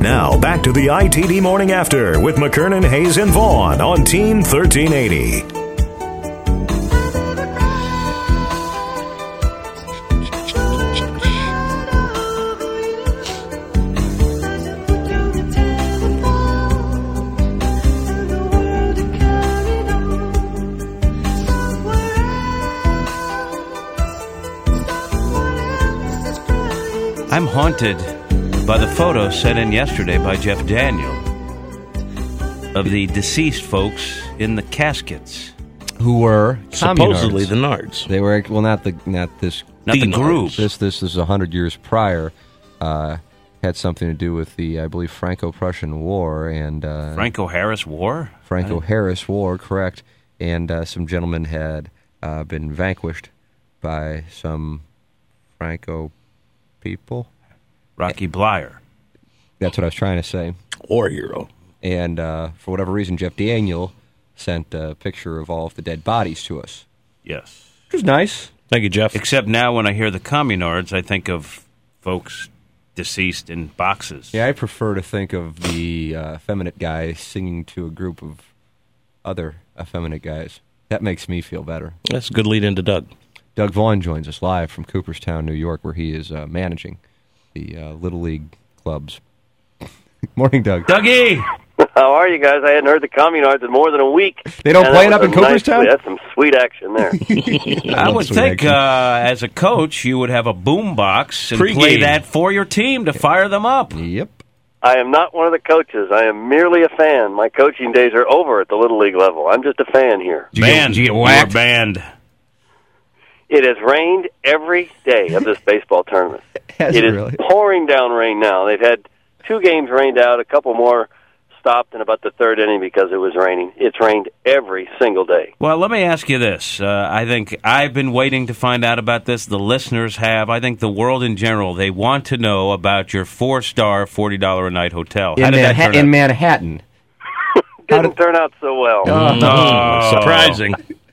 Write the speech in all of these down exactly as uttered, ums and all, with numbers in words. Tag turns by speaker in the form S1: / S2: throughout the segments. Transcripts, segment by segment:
S1: Now, back to the I T D Morning After with McKernan, Hayes, and Vaughn on Team thirteen eighty.
S2: I'm haunted by the photo sent in yesterday by Jeff Daniel of the deceased folks in the caskets.
S3: Who were
S4: supposedly
S3: communards.
S4: the Nards.
S3: They were, well, not the not this
S2: Not the, the group.
S3: This this is a hundred years prior. Uh, had something to do with the, I believe, Franco-Prussian War and uh,
S2: Franco-Harris War.
S3: Franco-Harris War, correct? And uh, some gentlemen had uh, been vanquished by some Franco people.
S2: Rocky Blyer.
S3: That's what I was trying to say.
S4: War hero.
S3: And uh, for whatever reason, Jeff Daniel sent a picture of all of the dead bodies to us.
S2: Yes.
S3: Which was nice.
S4: Thank you, Jeff.
S2: Except now when I hear the communards, I think of folks deceased in boxes.
S3: Yeah, I prefer to think of the uh, effeminate guy singing to a group of other effeminate guys. That makes me feel better.
S4: That's a good lead into Doug.
S3: Doug Vaughn joins us live from Cooperstown, New York, where he is uh, managing the uh, Little League clubs. Morning, Doug.
S2: Dougie!
S5: How are you guys? I hadn't heard the Communards in more than a week.
S3: They don't
S5: and
S3: play it
S5: that
S3: up in
S5: was a nice-
S3: Cooperstown?
S5: That's some sweet action there.
S2: I would think, uh, as a coach, you would have a boom box and
S4: Pre-game.
S2: play that for your team to fire them up.
S3: Yep.
S5: I am not one of the coaches. I am merely a fan. My coaching days are over at the Little League level. I'm just a fan here.
S2: Banned.
S3: Did you get
S2: You were
S3: whacked?
S2: banned.
S5: It has rained every day of this baseball tournament.
S3: Has
S5: It
S3: it
S5: is
S3: really?
S5: pouring down rain now. They've had two games rained out, a couple more stopped in about the third inning because it was raining. It's rained every single day.
S2: Well, let me ask you this. Uh, I think I've been waiting to find out about this. The listeners have. I think the world in general, they want to know about your four-star, forty dollars a night hotel. How
S3: In,
S2: did that
S3: Manha-
S2: turn
S3: in
S2: out?
S3: Manhattan.
S5: Didn't
S3: did-
S5: turn out so well.
S2: Oh.
S4: Surprising.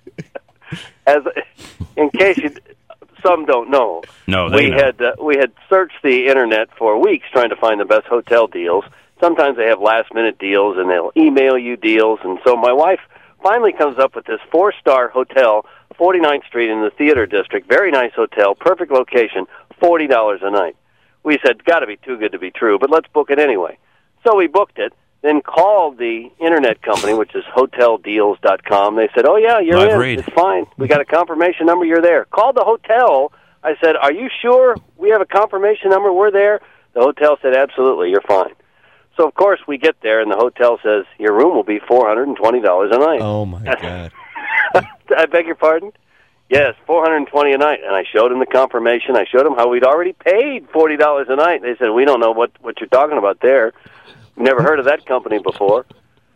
S5: As in case you, some don't know,
S2: No, they
S5: we
S2: know.
S5: had uh, we had searched the internet for weeks trying to find the best hotel deals. Sometimes they have last minute deals, and they'll email you deals. And so my wife finally comes up with this four star hotel, forty-ninth Street in the Theater District. Very nice hotel, perfect location, forty dollars a night. We said, got to be too good to be true, but let's book it anyway. So we booked it. Then called the internet company, which is hotel deals dot com. They said, oh, yeah, you're
S2: Live
S5: in.
S2: read.
S5: It's fine. We got a confirmation number. You're there. Called the hotel. I said, are you sure we have a confirmation number? We're there. The hotel said, absolutely, you're fine. So, of course, we get there, and the hotel says, your room will be four hundred twenty dollars a night.
S3: Oh, my God.
S5: I beg your pardon? Yes, four hundred twenty dollars a night. And I showed him the confirmation. I showed him how we'd already paid forty dollars a night. They said, we don't know what, what you're talking about there. Never heard of that company before.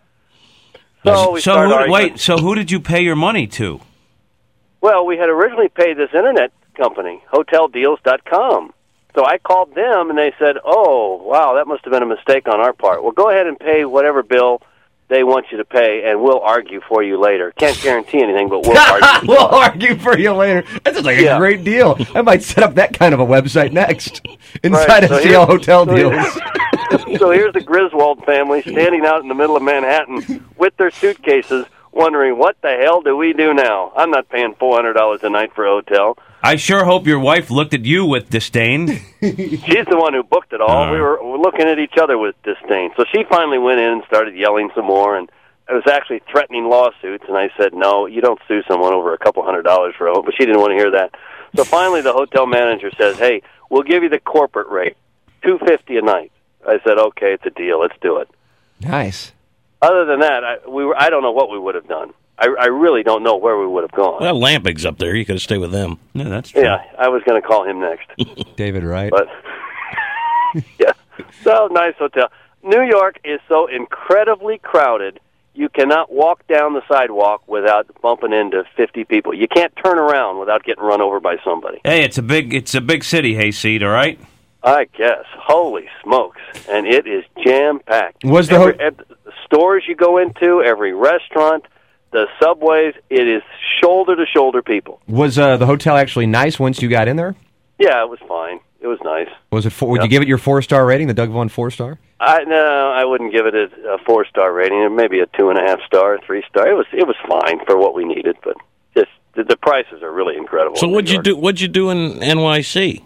S5: So we
S2: So
S5: started
S2: who,
S5: arguing.
S2: wait, so who did you pay your money to?
S5: Well, we had originally paid this internet company, hotel deals dot com. So I called them, and they said, oh, wow, that must have been a mistake on our part. Well, go ahead and pay whatever bill they want you to pay, and we'll argue for you later. Can't guarantee anything, but we'll argue.
S3: We'll argue for you later. That sounds like
S5: Yeah.
S3: a great deal. I might set up that kind of a website next. Inside
S5: Right,
S3: of
S5: so
S3: C L
S5: here-
S3: Hotel
S5: so
S3: Deals.
S5: here- So here's the Griswold family standing out in the middle of Manhattan with their suitcases, wondering, what the hell do we do now? I'm not paying four hundred dollars a night for a hotel.
S2: I sure hope your wife looked at you with disdain.
S5: She's the one who booked it all.
S2: Uh.
S5: We were, were looking at each other with disdain. So she finally went in and started yelling some more, and I was actually threatening lawsuits, and I said, no, you don't sue someone over a couple hundred dollars for a hotel, but she didn't want to hear that. So finally the hotel manager says, hey, we'll give you the corporate rate, two hundred fifty dollars a night. I said, okay, it's a deal. Let's do it.
S3: Nice.
S5: Other than that, I, we were, I don't know what we would have done. I, I really don't know where we would have gone.
S4: Well, Lampig's up there. You could have stayed with them.
S2: No, that's true.
S5: Yeah, I was going to call him next.
S3: David Wright.
S5: But, yeah, so nice hotel. New York is so incredibly crowded, you cannot walk down the sidewalk without bumping into fifty people. You can't turn around without getting run over by somebody.
S2: Hey, it's a big it's a big city, Hayseed, all right?
S5: I guess. Holy smokes. And it is jam-packed.
S3: Was the
S5: every,
S3: ho-
S5: ev- the stores you go into, every restaurant, the subways, it is shoulder-to-shoulder people.
S3: Was uh, the hotel actually nice once you got in there?
S5: Yeah, it was fine. It was nice.
S3: Was it? Four, would
S5: Yeah.
S3: you give it your four-star rating, the Doug Vaughn four-star?
S5: I no, I wouldn't give it a, a four star rating. Maybe a two and a half star, three star. It was it was fine for what we needed, but just the, the prices are really incredible.
S4: So
S5: in
S4: what'd
S5: New
S4: you
S5: York.
S4: do? What'd you do in N Y C?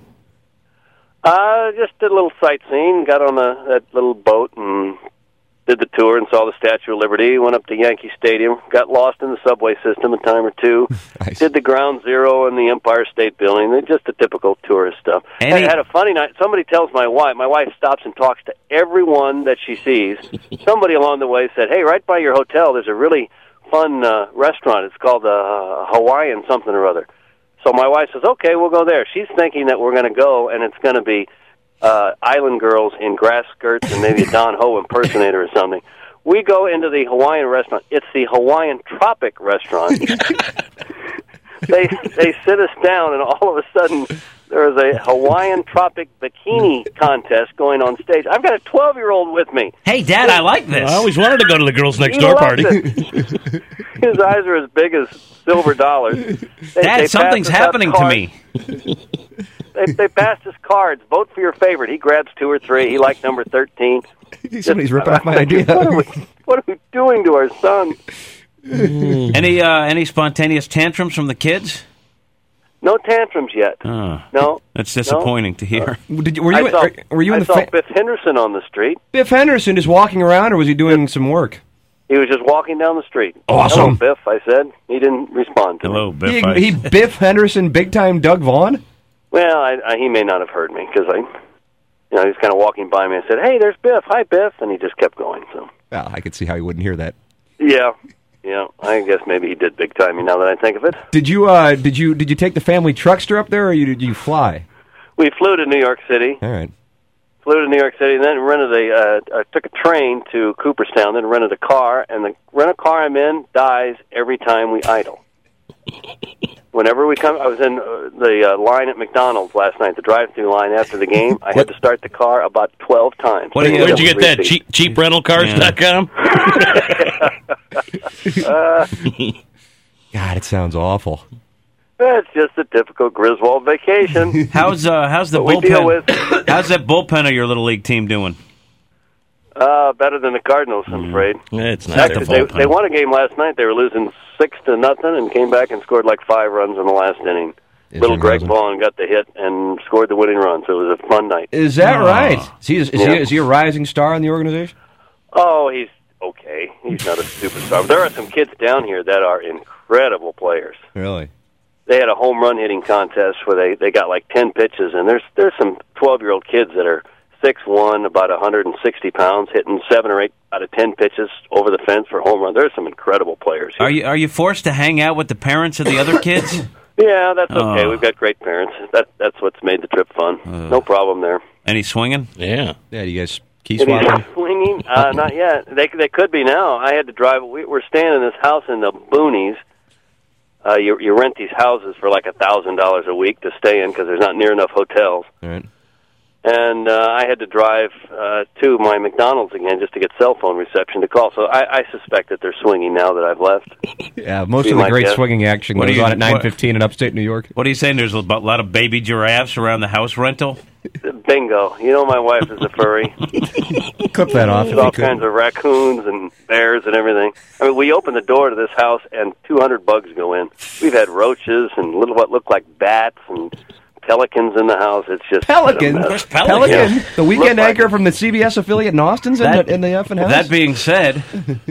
S5: Uh, just did a little sightseeing. Got on a, that little boat and did the tour and saw the Statue of Liberty. Went up to Yankee Stadium. Got lost in the subway system a time or two.
S3: Nice.
S5: Did the Ground Zero and the Empire State Building. Just the typical tourist stuff.
S2: Any-
S5: Had, had a funny night. Somebody tells my wife. My wife stops and talks to everyone that she sees. Somebody along the way said, "Hey, right by your hotel, there's a really fun uh, restaurant. It's called uh, Hawaiian something or other." So my wife says, "Okay, we'll go there." She's thinking that we're going to go, and it's going to be uh, island girls in grass skirts and maybe a Don Ho impersonator or something. We go into the Hawaiian restaurant. It's the Hawaiian Tropic restaurant. they they sit us down, and all of a sudden there is a Hawaiian Tropic bikini contest going on stage. I've got a twelve-year-old with me.
S2: Hey, Dad, I like this.
S4: I always wanted to go to the girls next
S5: He
S4: door
S5: loves
S4: party.
S5: it. His eyes are as big as silver dollars. They,
S2: Dad,
S5: they
S2: something's
S5: passed us out
S2: happening to
S5: cards.
S2: me.
S5: They, they passed us cards. Vote for your favorite. He grabs two or three. He liked number thirteen.
S3: Somebody's ripping off my idea.
S5: What are we, what are we doing to our son?
S2: Any uh, any spontaneous tantrums from the kids?
S5: No tantrums yet.
S2: Oh,
S5: No.
S2: that's disappointing to hear.
S3: Did you, were you
S5: I saw,
S3: were you
S5: I
S3: in the
S5: saw
S3: fa-
S5: Biff Henderson on the street.
S3: Biff Henderson just walking around, or was he doing some work?
S5: He was just walking down the street.
S3: Awesome.
S5: Hello, Biff, I said. He didn't respond to
S2: Hello,
S5: me.
S2: Biff.
S3: He,
S2: I-
S3: he Biff Henderson, big time Doug Vaughn.
S5: Well, I, I, he may not have heard me because I, you know, he was kind of walking by me. I said, "Hey, there's Biff. Hi, Biff," and he just kept going. So,
S3: Well, I could see how he wouldn't hear that.
S5: yeah, yeah. I guess maybe he did big time. Now that I think of it,
S3: Did you uh did you did you take the family truckster up there, or you, did you fly?
S5: we flew to New York City.
S3: All right.
S5: Flew to New York City, and then rented a. Uh, I took a train to Cooperstown, then rented a car, and the rental car I'm in dies every time we idle. Whenever we come, I was in uh, the uh, line at McDonald's last night, the drive-through line after the game. I had to start the car about twelve times.
S2: What do you-
S4: Where'd you get that?
S5: Receipt.
S4: Cheap, cheap rental cars dot com?
S3: God, it sounds awful.
S5: It's just a typical Griswold vacation.
S2: How's uh, how's the
S5: What we deal
S2: bullpen?
S5: with.
S2: How's that bullpen of your little league team doing?
S5: Uh, better than the Cardinals, I'm afraid.
S4: It's not
S5: Actually,
S4: the
S5: they,
S4: bullpen.
S5: they won a game last night. They were losing six to nothing, and came back and scored like five runs in the last inning.
S3: Is
S5: Little
S3: it
S5: Greg
S3: Rosen?
S5: Vaughn got the hit and scored the winning run, so it was a fun night.
S3: Is that
S2: Oh.
S3: right? Is he is, is
S5: Yeah.
S3: he is he a rising star in the organization?
S5: Oh, he's okay. He's not a superstar. But there are some kids down here that are incredible players.
S3: Really?
S5: They had a home run hitting contest where they, they got like ten pitches, and there's there's some twelve-year-old kids that are six one, about one hundred sixty pounds, hitting seven or eight out of ten pitches over the fence for a home run. There's some incredible players here.
S2: Are you are you forced to hang out with the parents of the other kids?
S5: Yeah, that's okay.
S2: Oh.
S5: We've got great parents. That That's what's made the trip fun.
S2: Uh.
S5: No problem there.
S2: Any swinging?
S4: Yeah.
S3: Yeah, do you guys key
S5: Any
S3: swapping?
S5: swinging? Uh, not yet. They they could be now. I had to drive. We, we're staying in this house in the boonies. Uh, you you rent these houses for like a thousand dollars a week to stay in because there's not near enough hotels.
S3: All right.
S5: And uh, I had to drive uh, to my McDonald's again just to get cell phone reception to call. So I, I suspect that they're swinging now that I've left.
S3: Yeah, most
S5: Be
S3: of the
S5: my
S3: great
S5: guess.
S3: swinging action
S2: What do
S3: goes
S2: you-
S3: on at nine
S2: what-
S3: fifteen in upstate New York.
S2: What are you saying? There's a lot of baby giraffes around the house rental.
S5: Bingo. You know my wife is a furry.
S3: Clip that off if
S5: There's all
S3: you could.
S5: kinds of raccoons and bears and everything. I mean, we open the door to this house and two hundred bugs go in. We've had roaches and little what look like bats and pelicans in the house. It's just
S3: Pelican,
S5: a mess.
S3: Pelican,
S5: Yeah.
S3: the weekend
S5: Look like
S3: anchor
S5: it.
S3: from the C B S affiliate in Austin's in
S2: That-
S3: the, in the effing house.
S2: That being said,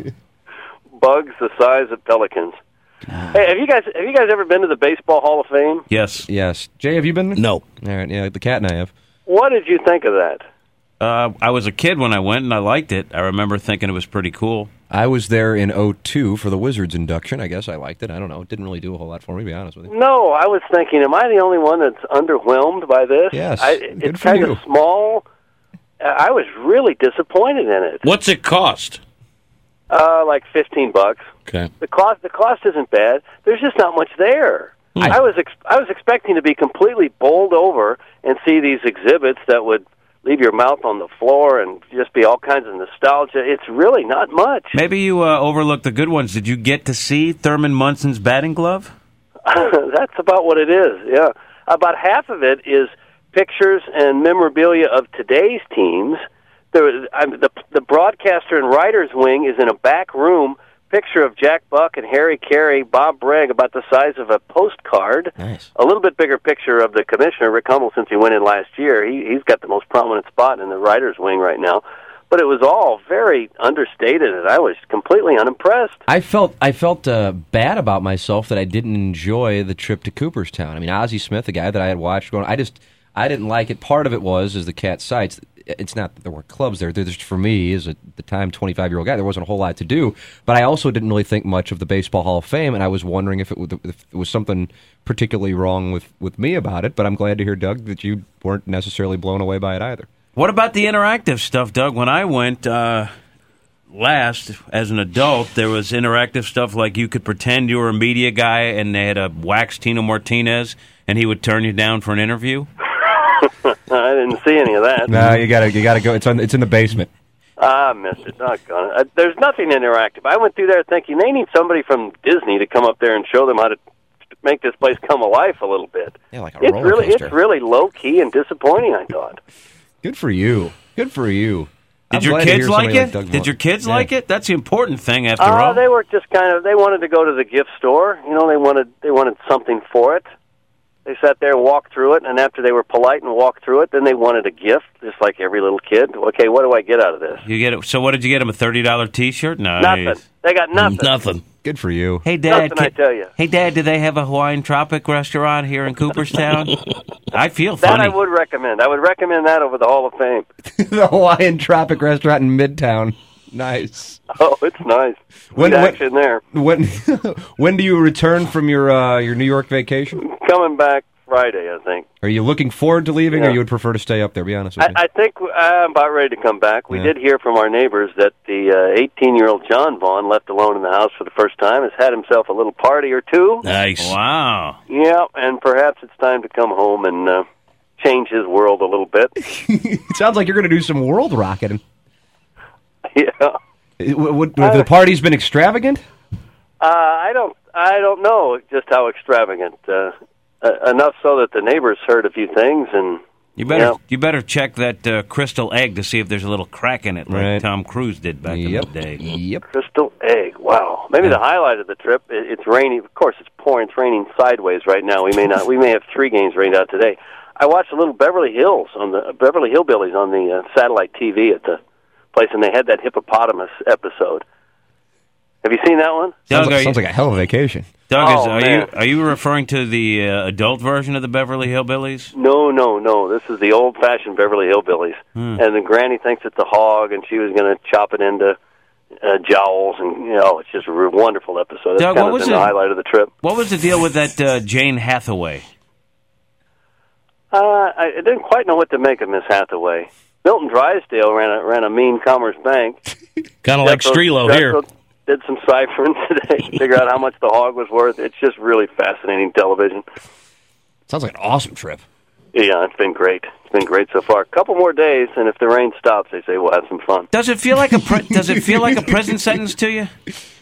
S5: Bugs the size of pelicans. Hey, have you guys have you guys ever been to the Baseball Hall of Fame?
S2: yes.
S3: Yes, Jay, have you been?
S4: No.
S3: All right, yeah, the cat and I have.
S5: What did you think of that?
S2: Uh, I was a kid when I went, and I liked it. I remember thinking it was pretty cool.
S3: I was there in oh two for the Wizards induction. I guess I liked it. I don't know. It didn't really do a whole lot for me, to be honest with you.
S5: No, I was thinking, am I the only one that's underwhelmed by this?
S3: Yes,
S5: I,
S3: good
S5: it's
S3: for
S5: kind
S3: you.
S5: of small. Uh, I was really disappointed in it.
S4: What's it cost?
S5: Uh, like fifteen bucks.
S4: Okay.
S5: The cost the cost isn't bad. There's just not much there. I, was ex- I was expecting to be completely bowled over and see these exhibits that would leave your mouth on the floor and just be all kinds of nostalgia. It's really not much.
S2: Maybe you uh, overlooked the good ones. Did you get to see Thurman Munson's batting glove?
S5: That's about what it is. Yeah, about half of it is pictures and memorabilia of today's teams there was, I'm, the the broadcaster and writers wing is in a back room. Picture of Jack Buck and Harry Carey, Bob Bragg, about the size of a postcard.
S3: Nice.
S5: A little bit bigger picture of the commissioner, Rick Hummel, since he went in last year. He, he's got the most prominent spot in the writers' wing right now. But it was all very understated, and I was completely unimpressed.
S6: I felt I felt uh, bad about myself that I didn't enjoy the trip to Cooperstown. I mean, Ozzie Smith, the guy that I had watched going, I just I didn't like it. Part of it was is the cat sites. It's not that there weren't clubs there. There just for me, as a the time twenty-five-year-old guy, there wasn't a whole lot to do. But I also didn't really think much of the Baseball Hall of Fame, and I was wondering if it, would, if it was something particularly wrong with, with me about it. But I'm glad to hear, Doug, that you weren't necessarily blown away by it either.
S2: What about the interactive stuff, Doug? When I went uh, last as an adult, there was interactive stuff like you could pretend you were a media guy and they had a wax Tino Martinez and he would turn you down for an interview.
S5: I didn't see any of that.
S3: No, you gotta you gotta go. It's on. It's in the basement.
S5: Ah, I missed it. Doggone it. Uh, there's nothing interactive. I went through there thinking they need somebody from Disney to come up there and show them how to make this place come alive a little bit.
S6: Yeah, like a
S5: it's
S6: roller
S5: really,
S6: coaster.
S5: It's really low key and disappointing, I thought.
S3: Good for you. Good for you.
S2: Did
S3: I'm
S2: your
S3: glad to
S2: kids
S3: hear
S2: like
S3: somebody
S2: it?
S3: Doug
S2: Did your kids
S3: Yeah.
S2: like it? That's the important thing, after
S5: Uh,
S2: all.
S5: they were just kind of, they wanted to go to the gift store. You know, they wanted they wanted something for it. They sat there and walked through it, and after they were polite and walked through it, then they wanted a gift, just like every little kid. Okay, what do I get out of this?
S2: You get it. So what did you get them? A thirty dollar T-shirt? Nice.
S5: Nothing. They got nothing.
S4: Nothing.
S3: Good for you.
S2: Hey, Dad.
S5: Nothing, I tell you.
S2: Hey, Dad. Do they have a Hawaiian Tropic restaurant here in Cooperstown? I feel
S5: That
S2: funny.
S5: I would recommend. I would recommend that over the Hall of Fame.
S3: The Hawaiian Tropic Restaurant in Midtown. Nice.
S5: Oh, it's nice.
S3: When-
S5: Good
S3: when-
S5: action there.
S3: When when do you return from your uh, your New York vacation?
S5: Coming back Friday, I think.
S3: Are you looking forward to leaving, or
S5: Yeah.
S3: you would prefer to stay up there? Be honest with
S5: I,
S3: me.
S5: I think I'm about ready to come back. We
S3: Yeah.
S5: did hear from our neighbors that the eighteen-year-old John Vaughn, left alone in the house for the first time, has had himself a little party or two.
S4: Nice.
S2: Wow.
S5: Yeah, and perhaps it's time to come home and uh, change his world a little bit.
S3: It sounds like you're going to do some world rocketing.
S5: Yeah.
S3: It- Would, would, would the party's been extravagant?
S5: Uh, I don't. I don't know just how extravagant. Uh, uh, enough so that the neighbors heard a few things, and
S2: You better
S5: Yeah.
S2: you better check that uh, crystal egg to see if there's a little crack in it, like
S3: Right.
S2: Tom Cruise did back
S3: Yep.
S2: in the day.
S3: Yep.
S5: crystal egg. Wow. Maybe the highlight of the trip. It, it's raining. Of course, it's pouring. It's raining sideways right now. We may not. We may have three games rained out today. I watched a little Beverly Hills on the Beverly Hillbillies on the uh, satellite T V at the place, and they had that hippopotamus episode. Have you seen that one?
S3: Sounds,
S2: Doug,
S3: like,
S2: are
S3: sounds
S2: you,
S3: like a hell of a vacation.
S2: Doug is,
S5: Oh,
S2: are
S5: man.
S2: you are you referring to the uh, adult version of the Beverly Hillbillies?
S5: No, no, no. This is the old-fashioned Beverly Hillbillies.
S2: Hmm.
S5: And the granny thinks it's a hog, and she was going to chop it into uh, jowls, and you know, it's just a re- wonderful episode. That's
S2: Doug,
S5: kind
S2: what
S5: of
S2: was
S5: been the
S2: it-
S5: highlight of the trip.
S2: What was the deal with that uh, Jane Hathaway?
S5: Uh, I I didn't quite know what to make of Miss Hathaway. Milton Drysdale ran a ran a mean Commerce Bank.
S4: Kind of like
S5: Jethro-
S4: Strelo here.
S5: Jethro did some ciphering today to figure out how much the hog was worth. It's just really fascinating television.
S3: Sounds like an awesome trip.
S5: Yeah, it's been great. It's been great so far. A couple more days, and if the rain stops, they say we'll have some fun.
S2: Does it feel like a pri- does it feel like a prison sentence to you?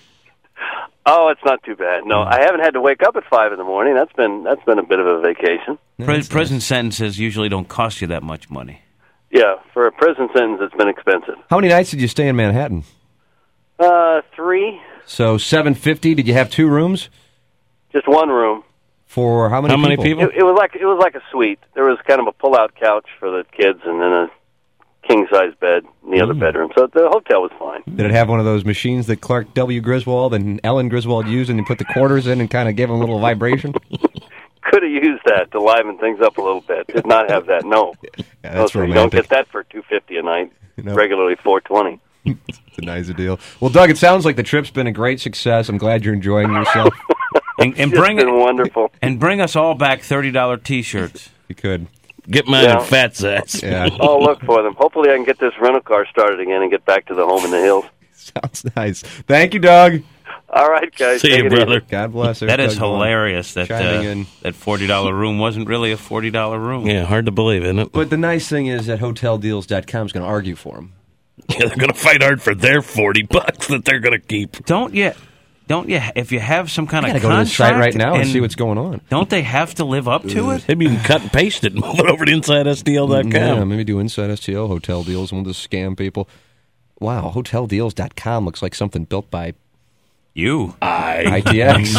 S5: Oh, it's not too bad. No, I haven't had to wake up at five in the morning. That's been that's been a bit of a vacation.
S2: Pri- prison sentences usually don't cost you that much money.
S5: Yeah, for a prison sentence, it's been expensive.
S3: How many nights did you stay in Manhattan?
S5: Uh, three,
S3: So seven fifty. Did you have two rooms
S5: just one room.
S3: for how many?
S4: How many
S3: people?
S4: people?
S5: It, it was like it was like a suite. There was kind of a pull-out couch for the kids, and then a king-size bed in the other bedroom. So the hotel was fine.
S3: Did it have one of those machines that Clark W. Griswold and Ellen Griswold used, and you put the quarters in and kind of gave them a little vibration?
S5: Could have used that to liven things up a little bit. Did not have that. No,
S3: Yeah,
S5: no
S3: that's
S5: sir, you don't
S3: romantic.
S5: get that for two fifty a night.
S3: No.
S5: Regularly four twenty.
S3: It's a nice deal. Well, Doug, it sounds like the trip's been a great success. I'm glad you're enjoying yourself.
S2: And, and
S5: It's
S2: bring
S5: been wonderful.
S2: and bring us all back thirty dollar T-shirts.
S3: You could.
S4: Get mine
S5: Yeah.
S4: in fat sacks.
S3: Yeah.
S5: I'll look for them. Hopefully, I can get this rental car started again and get back to the home in the hills.
S3: Sounds nice. Thank you, Doug.
S5: All right, guys.
S4: See
S5: take
S4: you,
S5: it easy.
S4: brother.
S3: God bless.
S2: That is
S3: Doug Vaughn.
S2: hilarious. That
S3: Chiming
S2: uh,
S3: in.
S2: that forty dollar room wasn't really a forty dollar room.
S4: Yeah, hard to believe, isn't it?
S3: But the nice thing is that hotel deals dot com is going to argue for him.
S4: Yeah, they're going to fight hard for their forty bucks that they're going to keep.
S2: Don't you don't you? If you have some kind
S6: I
S2: of
S6: gotta go to the
S2: contract
S6: site right now and, see what's going on.
S2: Don't they have to live up to it?
S4: Maybe you can cut and paste it and move it over to inside S T L dot com.
S6: Yeah, maybe do Inside S T L hotel deals and we'll just scam people. Wow, hotel deals dot com looks like something built by
S2: You.
S6: I T X.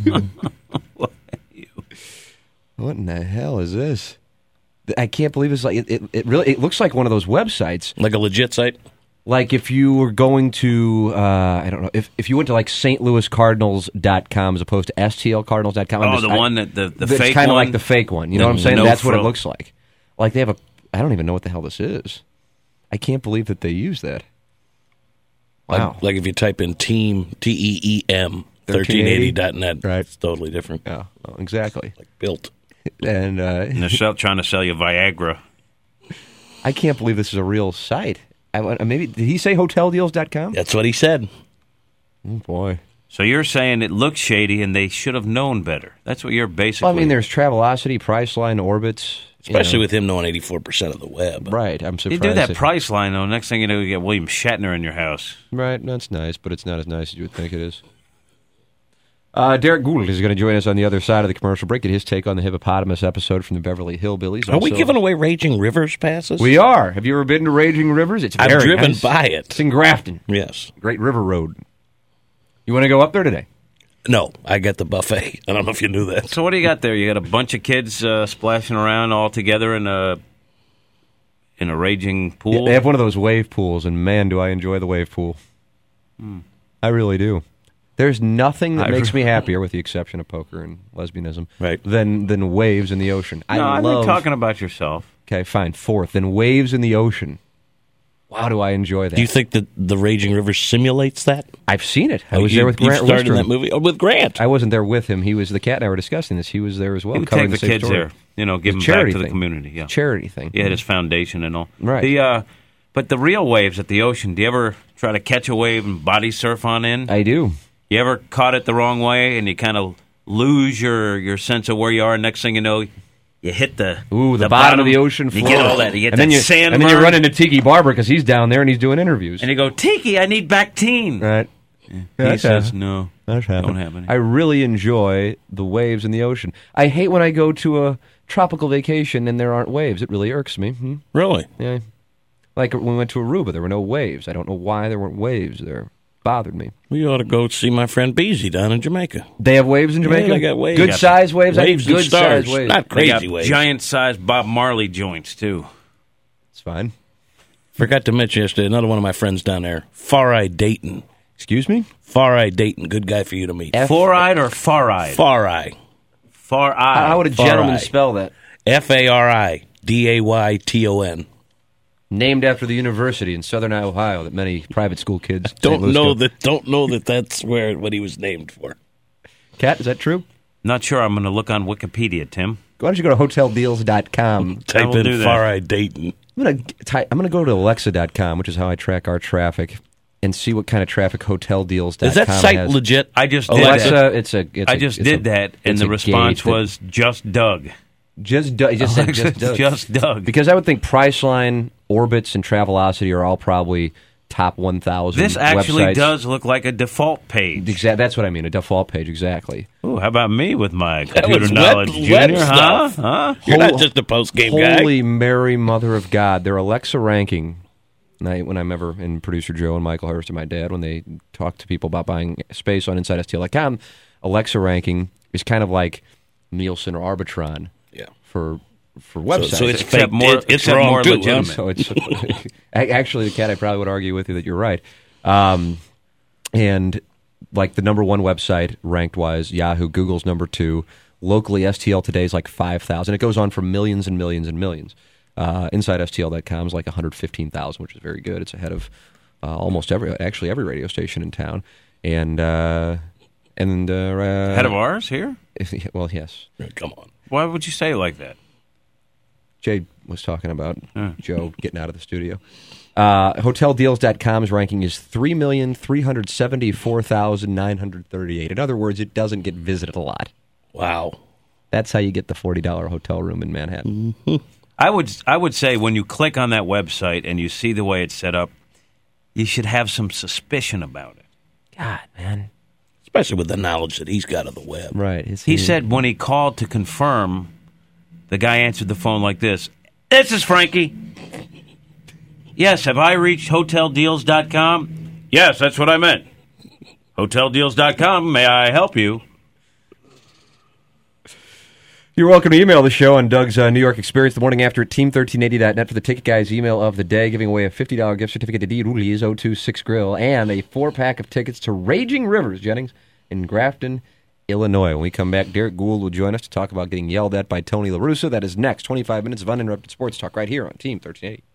S6: What in the hell is this? I can't believe it's like it, it, it really it looks like one of those websites.
S4: Like a legit site?
S6: Like if you were going to uh, I don't know, if if you went to like Saint Louis Cardinals dot com as opposed to S T L Cardinals dot com.
S2: Oh,
S6: just,
S2: the
S6: I,
S2: one that the, the
S6: it's
S2: fake
S6: kind of
S2: one?
S6: like the fake one. You know
S2: The
S6: what I'm saying?
S2: no
S6: That's what it
S2: fro-
S6: looks like. Like they have a I don't even know what the hell this is. I can't believe that they use that. Wow.
S4: Like, like if you type in team, T E E M, thirteen eighty dot net.
S6: Right.
S4: It's totally different.
S6: Yeah, well, exactly.
S4: Like built.
S6: And, uh,
S2: And they're sell, trying to sell you Viagra.
S6: I can't believe this is a real site. I, want- maybe did he say hotel deals dot com?
S4: That's what he said.
S6: Oh, boy.
S2: So you're saying it looks shady and they should have known better. That's what you're basically...
S6: Well, I mean, there's Travelocity, Priceline, Orbitz. you
S4: Especially
S6: know.
S4: with him knowing eighty-four percent of the web.
S6: Right, I'm
S2: You
S6: surprised.
S2: do that
S6: that-
S2: price line, though. Next thing you know, you get William Shatner in your house.
S6: Right, that's nice, but it's not as nice as you would think it is. Uh, Derek Gould is going to join us on the other side of the commercial break. Get his take on the hippopotamus episode from the Beverly Hillbillies.
S4: Are we
S6: Also-
S4: giving away Raging Rivers passes?
S6: We are. Have you ever been to Raging Rivers? It's
S4: I've
S6: very
S4: driven
S6: nice.
S4: by it.
S6: It's in Grafton.
S4: Yes.
S6: Great River Road. You want to go up there today?
S4: No, I got the buffet. I don't know if you knew that.
S2: So what do you got there? You got a bunch of kids uh, splashing around all together in a in a raging pool?
S6: They have one of those wave pools, and man, do I enjoy the wave pool.
S2: Hmm.
S6: I really do. There's nothing that
S2: I
S6: makes
S2: re-
S6: me happier, with the exception of poker and lesbianism,
S4: Right.
S6: than than waves in the ocean. I
S2: no, I'm
S6: love.
S2: talking about yourself.
S6: Okay, fine. Fourth, then waves in the ocean. Wow, do I enjoy that?
S4: Do you think that the Raging River simulates that?
S6: I've seen it. I
S4: Oh,
S6: was
S4: you,
S6: there with
S4: you
S6: Grant
S4: started in
S6: Lindstrom.
S4: that movie? Oh, with Grant.
S6: I wasn't there with him. He was the cat and I were discussing this. He was there as well.
S2: You would
S6: covering
S2: take the
S6: same
S2: kids
S6: story.
S2: there, you know, give
S6: It's
S2: them
S6: a
S2: back
S6: charity
S2: to the
S6: thing.
S2: community. Yeah,
S6: Charity thing.
S2: yeah, his foundation and all.
S6: Right.
S2: The uh, but the real waves at the ocean. Do you ever try to catch a wave and body surf on in?
S6: I do.
S2: You ever caught it the wrong way and you kind of lose your, your sense of where you are? Next thing you know, you hit the
S6: Ooh, the, bottom, of the ocean floor.
S2: You get all that. You get
S6: and
S2: that
S6: then you,
S2: sand
S6: And then you
S2: burn,
S6: run into Tiki Barber because he's down there and he's doing interviews.
S2: and you go, Tiki, I need Bactine.
S6: Right.
S2: He says, no,
S6: That's
S2: don't have any.
S6: I really enjoy the waves in the ocean. I hate when I go to a tropical vacation and there aren't waves. It really irks me. Hmm?
S4: Really?
S6: Yeah. Like when we went to Aruba, there were no waves. I don't know why there weren't waves there. Bothered me.
S4: We ought to go see my friend Beezy down in Jamaica.
S6: They have waves in Jamaica?
S4: Yeah, they got waves.
S6: Good
S4: Got
S6: size waves? I
S4: waves
S6: need
S4: and
S6: good
S4: stars.
S6: size waves.
S4: Not
S2: They
S4: crazy
S2: got
S4: waves.
S2: giant-sized Bob Marley joints, too.
S6: It's fine.
S4: Forgot to mention yesterday, another one of my friends down there, Far Eye Dayton.
S6: Excuse me?
S4: Far Eye Dayton, good guy for you to meet.
S6: F-
S2: Four-eyed or far-eyed?
S4: Far Eye.
S2: Far-eyed.
S6: How would a
S4: Far
S6: gentleman
S4: Eye.
S6: spell that?
S4: F A R I D A Y T O N.
S6: Named after the university in southern Ohio that many private school kids in Saint
S4: Don't
S6: Louis
S4: know
S6: go.
S4: that. Don't know that that's where what he was named for.
S6: Kat, is that true?
S2: Not sure. I'm going to look on Wikipedia, Tim.
S6: Why don't you go to hotel deals dot com?
S4: Type
S2: will do
S4: in
S2: that.
S4: Far Eye Dayton.
S6: I'm going to type, I'm going to go to alexa dot com, which is how I track our traffic, and see what kind of traffic hotel deals dot com
S4: Is that site
S6: has.
S4: legit?
S2: I just did
S6: Alexa,
S2: that.
S6: it's a. It's
S2: I
S6: a-
S2: just
S6: it's
S2: did
S6: a-
S2: that, and
S6: it's
S2: the
S6: a
S2: response
S6: gate that-
S2: was just Doug.
S6: just Doug. It just said
S2: Alexa,
S6: just Doug.
S2: just Doug.
S6: Because I would think Priceline, Orbitz, and Travelocity are all probably top one thousand.
S2: This actually
S6: websites.
S2: does look like a default page.
S6: Exactly. That's what I mean. A default page. Exactly.
S2: Ooh, how about me with my
S4: was
S2: computer
S4: web-
S2: knowledge,
S4: web
S2: Junior? Huh?
S4: stuff.
S2: Huh?
S4: You're
S6: Hol-
S4: not just a post game guy.
S6: Holy Mary, Mother of God! Their Alexa ranking. And I, when I'm ever in producer Joe and Michael Hurst and my dad, when they talk to people about buying space on Inside S T L dot com, Alexa ranking is kind of like Nielsen or Arbitron
S4: Yeah.
S6: for for
S4: So,
S6: websites.
S4: so it's
S2: Except
S4: fake.
S2: more-
S4: It- it's
S2: except
S4: wrong
S2: more
S4: too.
S2: legitimate.
S6: So it's actually the cat. I probably would argue with you that you're right. Um, and like the number one website ranked wise, Yahoo, Google's number two. Locally, S T L Today is like five thousand. It goes on for millions and millions and millions. Uh, Inside S T L dot com is like one hundred fifteen thousand, which is very good. It's ahead of uh, almost every, actually every radio station in town. And uh, and uh, uh,
S2: Ahead of ours here?
S6: well, yes.
S4: Come on.
S2: Why would you say it like that?
S6: Jay was talking about
S2: Hmm.
S6: Joe getting out of the studio. Uh, hotel deals dot com's ranking is three million three hundred seventy-four thousand nine hundred thirty-eight. In other words, it doesn't get visited a lot.
S4: Wow.
S6: That's how you get the forty dollars hotel room in Manhattan.
S2: I would I would say when you click on that website and you see the way it's set up, you should have some suspicion about it.
S6: God, man.
S4: Especially with the knowledge that he's got of the web.
S6: Right. His-
S2: He said when he called to confirm, the guy answered the phone like this. This is Frankie. Yes, have I reached hotel deals dot com? Yes, that's what I meant. hotel deals dot com, may I help you?
S6: You're welcome to email the show on Doug's uh, New York Experience the morning after at team thirteen eighty dot net for the Ticket Guys email of the day, giving away a fifty dollars gift certificate to D. Ruli's oh two six Grill and a four-pack of tickets to Raging Rivers, Jennings, in Grafton, Illinois. When we come back, Derek Gould will join us to talk about getting yelled at by Tony La Russa. That is next. twenty-five minutes of uninterrupted sports talk right here on Team thirteen eighty.